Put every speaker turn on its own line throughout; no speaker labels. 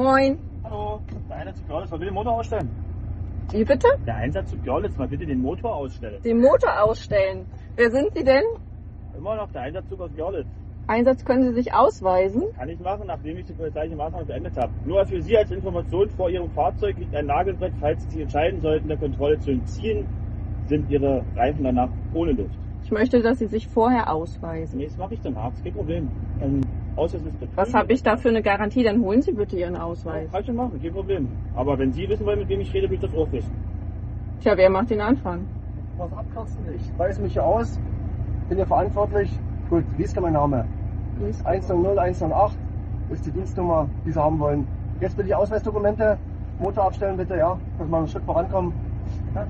Moin.
Hallo, der Einsatz zu Görlitz, man will den Motor ausstellen.
Wie bitte?
Der Einsatz zu Görlitz, man bitte den Motor ausstellen.
Den Motor ausstellen. Wer sind Sie denn?
Immer noch der Einsatzzug aus Görlitz.
Einsatz können Sie sich ausweisen?
Kann ich machen, nachdem ich die polizeiliche Maßnahme beendet habe. Nur für Sie als Information: Vor Ihrem Fahrzeug liegt ein Nagelbrett. Falls Sie sich entscheiden sollten, der Kontrolle zu entziehen, sind Ihre Reifen danach ohne Luft.
Ich möchte, dass Sie sich vorher ausweisen.
Nee, das mache ich danach, das ist kein Problem. Ausweis ist betrieben.
Was habe ich da für eine Garantie? Dann holen Sie bitte Ihren Ausweis.
Kann ich schon machen, kein Problem. Aber wenn Sie wissen wollen, mit wem ich rede, will ich das auch wissen.
Tja, wer macht den Anfang?
Was abkürzen? Ich weise mich hier aus, bin hier verantwortlich. Gut, wie ist denn mein Name? 100 108 ist die Dienstnummer, die Sie haben wollen. Jetzt bitte die Ausweisdokumente, Motor abstellen bitte, ja, dass wir einen Schritt vorankommen. Ja.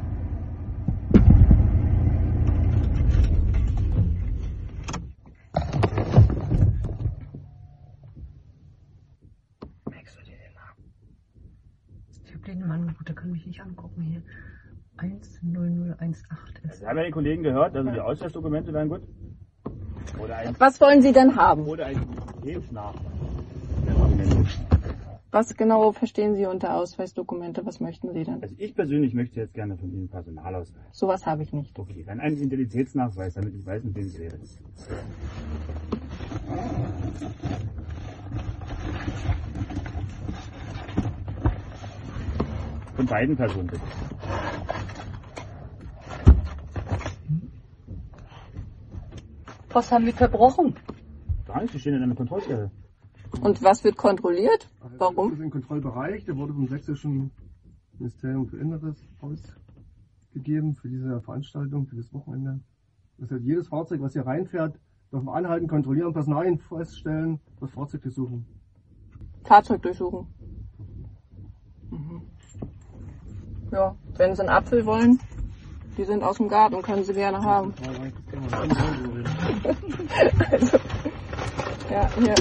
Merkst du dir den Namen? Ich hab den Mann, gut, der kann mich nicht angucken hier. 10018 ist.
Sie haben ja den Kollegen gehört, also die Ausweisdokumente wären gut.
Was wollen Sie denn haben?
Oder ein Lebensnachweis.
Was genau verstehen Sie unter Ausweisdokumente? Was möchten Sie denn?
Also ich persönlich möchte jetzt gerne von Ihnen Personalausweis.
Sowas habe ich nicht.
Okay, dann einen Identitätsnachweis, damit ich weiß, mit wem ich rede. Von beiden Personen bitte.
Was haben wir verbrochen?
Gar nicht, die stehen in einer Kontrollstelle.
Und was wird kontrolliert?
Das
Warum?
ist ein Kontrollbereich, der wurde vom Sächsischen Ministerium für Inneres ausgegeben für diese Veranstaltung, für das Wochenende. Das heißt, jedes Fahrzeug, was hier reinfährt, darf man anhalten, kontrollieren, Personalien feststellen, das Fahrzeug durchsuchen.
Fahrzeug durchsuchen. Mhm. Ja, wenn Sie einen Apfel wollen, die sind aus dem Garten, können Sie gerne haben. Also, ja, hier.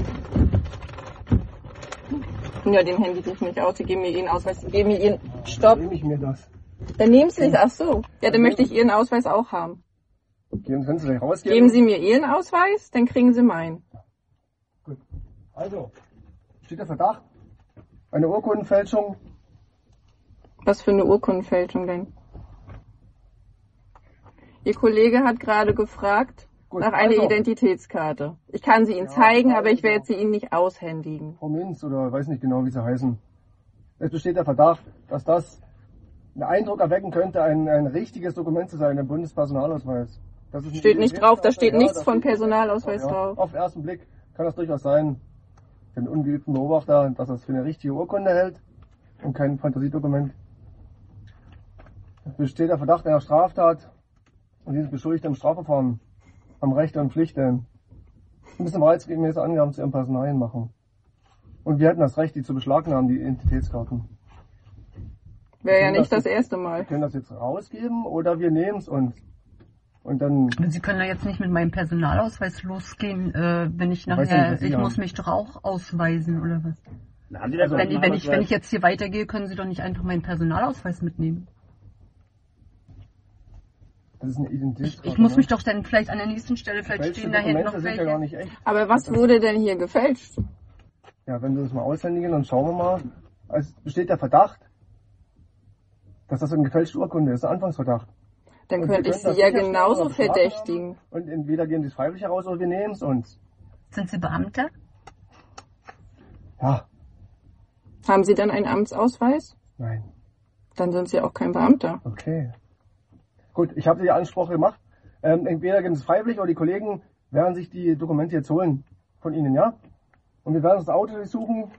Ja, dem Handy sich nicht aus. Sie geben mir Ihren Ausweis. Sie geben mir Ihren... Stopp.
Dann nehme ich mir das.
Dann nehmen Sie es. Ach so. Ja, dann möchte ich Ihren Ausweis auch haben.
Können Sie gleich rausgeben?
Geben Sie mir Ihren Ausweis, dann kriegen Sie meinen.
Gut. Also, steht der Verdacht? Eine Urkundenfälschung?
Was für eine Urkundenfälschung denn? Ihr Kollege hat gerade gefragt
Gut,
nach einer
also.
Identitätskarte. Ich kann sie Ihnen zeigen, aber ich werde sie Ihnen nicht aushändigen.
Frau Minz oder weiß nicht genau, wie sie heißen. Es besteht der Verdacht, dass das einen Eindruck erwecken könnte, ein richtiges Dokument zu sein, ein Bundespersonalausweis. Das ist
Steht nicht drauf, da steht nichts
das
von
steht-
Personalausweis
ja,
drauf.
Auf den ersten Blick kann das durchaus sein, für einen ungeübten Beobachter, dass er es für eine richtige Urkunde hält und kein Fantasiedokument. Es besteht der Verdacht einer Straftat und dieses Beschuldigte im Strafverfahren haben Rechte und Pflichten. Sie müssen wahrheitsgemäße Angaben zu ihren Personalien machen. Und wir hätten das Recht, die zu beschlagnahmen, die Identitätskarten.
Wäre ja
können
nicht
das
das erste
Wir
Mal.
können das jetzt rausgeben oder wir nehmen es uns. Und dann,
Sie können ja jetzt nicht mit meinem Personalausweis losgehen, wenn ich
weiß nicht,
nachher,
was Sie
ich
haben.
muss mich doch auch ausweisen oder was?
Na, haben Sie das
Wenn ich jetzt hier weitergehe, können Sie doch nicht einfach meinen Personalausweis mitnehmen.
das ist eine Identitätskarte.
Ich muss
ne?
mich doch dann vielleicht an der nächsten Stelle, vielleicht
Gefälschte
stehen da hinten
Dokumente
noch
sind ja gar
welche.
nicht echt.
Aber was wurde denn hier gefälscht?
Ja, wenn wir das mal aushändigen, dann schauen wir mal. Es besteht der Verdacht, dass das eine gefälschte Urkunde ist, ein Anfangsverdacht.
Dann
Und wir
könnte ich
können das
Sie ja
sicherstellen
genauso
oder beschlagnahmen.
verdächtigen.
Und entweder geben Sie es freiwillig heraus oder wir nehmen es uns.
Sind Sie Beamter?
Ja,
Haben Sie dann einen Amtsausweis?
nein.
Dann sind Sie auch kein Beamter.
Okay. Gut, ich habe die Ansprache gemacht. Entweder geben Sie es freiwillig oder die Kollegen werden sich die Dokumente jetzt holen von Ihnen, ja? Und wir werden das Auto durchsuchen.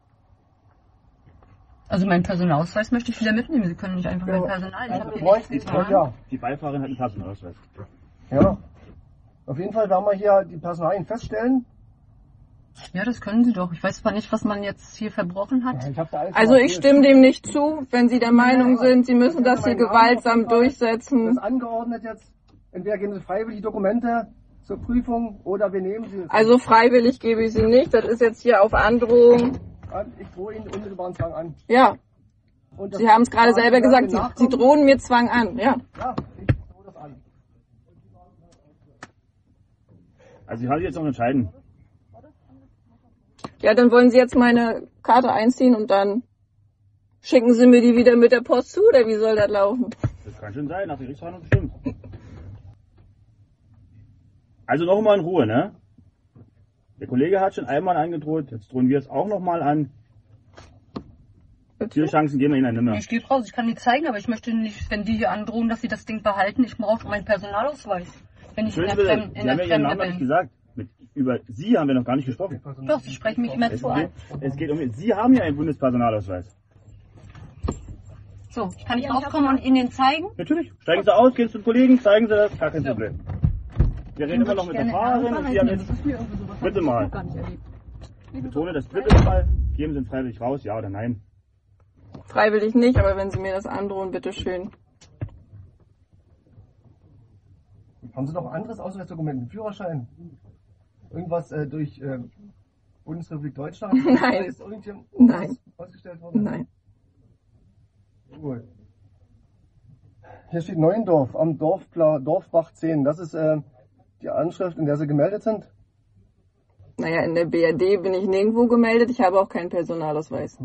Also meinen Personalausweis möchte ich wieder mitnehmen. Sie können nicht einfach mein Personal. Ich habe hier nichts getan.
Ja,
Die Beifahrerin hat einen Personalausweis.
ja. Auf jeden Fall werden wir hier die Personalien feststellen.
Ja, das können Sie doch. Ich weiß zwar nicht, was man jetzt hier verbrochen hat.
Ja, ich hab da alles
Also
schon
ich
erzählt.
stimme dem nicht zu, wenn Sie der Meinung
aber
sind, Sie müssen
das
das
ist
hier
mein Name
gewaltsam
auf jeden Fall. Das
durchsetzen.
ist angeordnet jetzt. Entweder geben Sie freiwillig die Dokumente zur Prüfung oder wir nehmen sie.
Also freiwillig gebe ich sie nicht. Das ist jetzt hier auf Androhung.
Ich drohe Ihnen unmittelbaren Zwang an.
Ja,
Und das
Sie haben es gerade selber gesagt. Sie
Nachkommen-
drohen mir Zwang an. Ja.
Ja, ich drohe das an.
Also Sie haben sich jetzt noch entscheiden.
Ja, dann wollen Sie jetzt meine Karte einziehen und dann schicken Sie mir die wieder mit der Post zu, oder wie soll das laufen?
Das kann schon sein, nach der Gerichtsverhandlung bestimmt. Also noch mal in Ruhe, ne? Der Kollege hat schon einmal angedroht, jetzt drohen wir es auch noch mal an. Viele Chancen geben wir Ihnen nicht mehr.
Ich stehe raus, ich kann die zeigen, aber ich möchte nicht, wenn die hier androhen, dass sie das Ding behalten. Ich brauche meinen Personalausweis. Wenn ich in der
Entschuldigung, Sie haben ja Ihren Namen
Fremde
nicht
bin.
gesagt. Über Sie haben wir noch gar nicht gesprochen.
Doch, Sie sprechen mich immer zu an.
Es geht um Sie haben ja einen Bundespersonalausweis.
So, kann ich rauskommen und Ihnen den zeigen?
Natürlich. Steigen Sie aus, gehen zum Kollegen, zeigen Sie das, gar kein Problem. Wir reden immer noch mit der Fahrerin und Sie haben jetzt... Bitte mal. Ich betone das bitte mal. Geben Sie ihn freiwillig raus, ja oder nein?
Freiwillig nicht, aber wenn Sie mir das androhen, bitteschön.
Haben Sie noch ein anderes Ausweisdokument, einen Führerschein? Irgendwas durch Bundesrepublik Deutschland?
Nein.
Ist irgendjemand
Nein.
ausgestellt worden?
Nein.
Gut. Hier steht Neuendorf am Dorfbach 10. Das ist die Anschrift, in der Sie gemeldet sind?
Naja, in der BRD bin ich nirgendwo gemeldet. Ich habe auch keinen Personalausweis.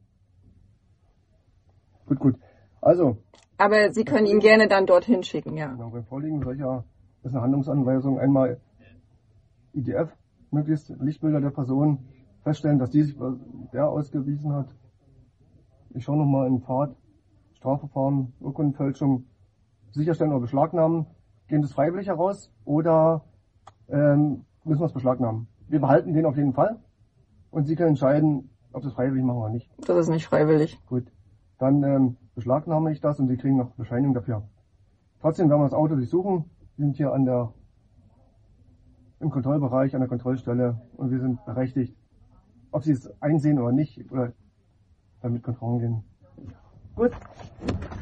Gut. Also,
Aber Sie können ihn gerne dann dorthin schicken, ja.
genau, beim Vorliegen solcher ist eine Handlungsanweisung einmal IDF, möglichst Lichtbilder der Person, feststellen, dass die sich der ausgewiesen hat. Ich schaue nochmal in Fahrt, Strafverfahren, Urkundenfälschung, sicherstellen oder beschlagnahmen. Gehen das freiwillig heraus oder müssen wir es beschlagnahmen? Wir behalten den auf jeden Fall und Sie können entscheiden, ob Sie es freiwillig machen oder nicht.
Das ist nicht freiwillig.
Gut, dann beschlagnahme ich das und Sie kriegen noch Bescheinigung dafür. Trotzdem werden wir das Auto durchsuchen. Wir sind hier im Kontrollbereich, an der Kontrollstelle und wir sind berechtigt, ob Sie es einsehen oder nicht, oder damit konform gehen. Gut.